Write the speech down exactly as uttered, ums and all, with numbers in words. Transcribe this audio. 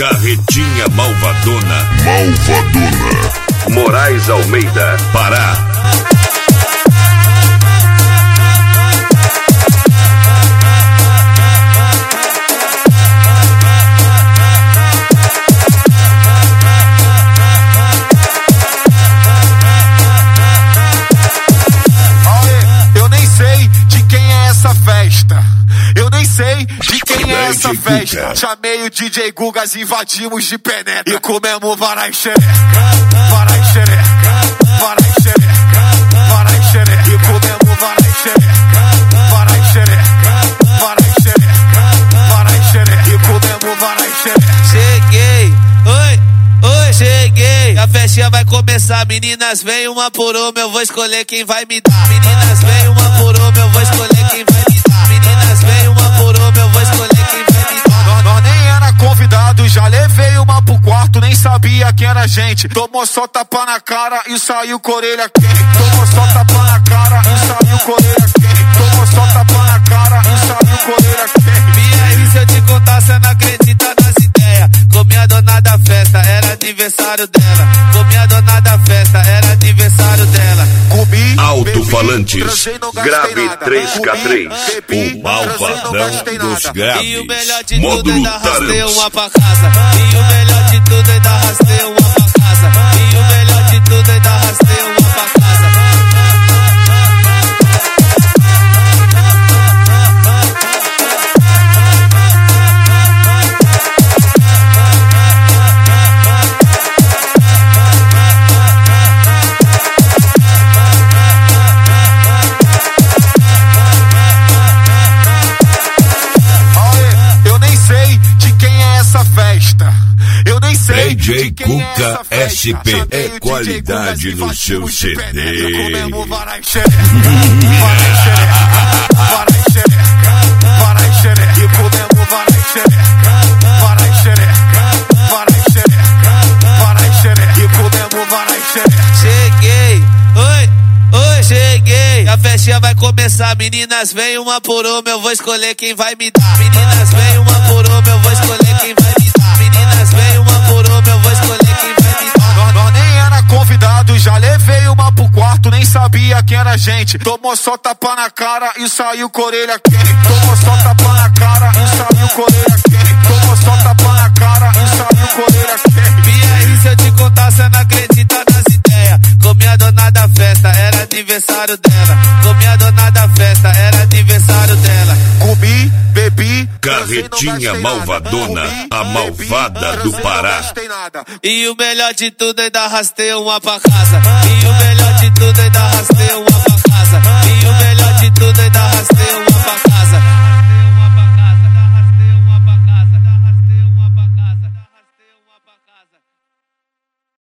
Carretinha malvadona. Malvadona. Moraes Almeida, Pará. Eu nem sei de quem é essa festa. Eu nem sei de quem é essa festa. Chamei o D J Gugas, invadimos de penetra e comemos varai xereca, varai xereca, varai xereca, varai xereca e comemos varai xereca, varai xereca, varai xereca, varai xereca e comemos varai xereca. Cheguei, oi, oi, cheguei. A festinha vai começar, meninas vem uma por uma, eu vou escolher quem vai me dar. Meninas vem uma por uma, eu vou escolher quem vai me dar. Meninas vem uma por uma, eu vou escolher quem vai me dar. Nós, nós nem era convidado, já levei uma pro quarto, nem sabia quem era a gente. Tomou só tapa na cara e saiu com a orelha quente. Tomou só tapa na cara e saiu com a orelha quente. Tomou só tapa na cara e saiu com a orelha quente. E aí se eu te contar, cê não acredita nas ideias. Comi a dona da festa, era aniversário dela. Comi a dona da festa, era aniversário dela. Comi, alto-falantes, grave três K três. O malvadão dos graves. E o melhor de tudo, Módulo ainda arrastei Tarantos. uma pra casa. E o melhor de tudo, ainda arrastei uma pra casa. E o melhor de tudo, ainda arrastei uma pra casa. Eu nem sei D J de quem Cuca é essa festa. S P Chamei é qualidade no seu C D. Comemos varai xereca, varai xereca, varai xereca, varai xereca e comemos varai xereca, varai xereca, varai xereca, varai xereca e comemos varai xereca. Cheguei, oi, oi, cheguei. A festinha vai começar, meninas vem uma por uma, eu vou escolher quem vai me dar. Meninas vem uma por uma, eu vou escolher quem vai me dar. Meninas vem uma por uma, eu vou escolher quem vai me dar. Nós, nós nem era convidado, já levei uma pro quarto, nem sabia quem era a gente. Tomou só tapa na cara e saiu com a orelha quente. Tomou só tapa na cara e saiu com a orelha quente. Tomou só tapa na cara e saiu com a orelha quente. E aí se eu te contar, cê não acredita nas ideias. Comi a dona da festa, era aniversário dela. Comi a dona da festa, era aniversário dela. Comi, bebi, Carretinha malvadona, a malvada do Pará. E o melhor de tudo, ainda arrastei uma pra casa. E o melhor de tudo, ainda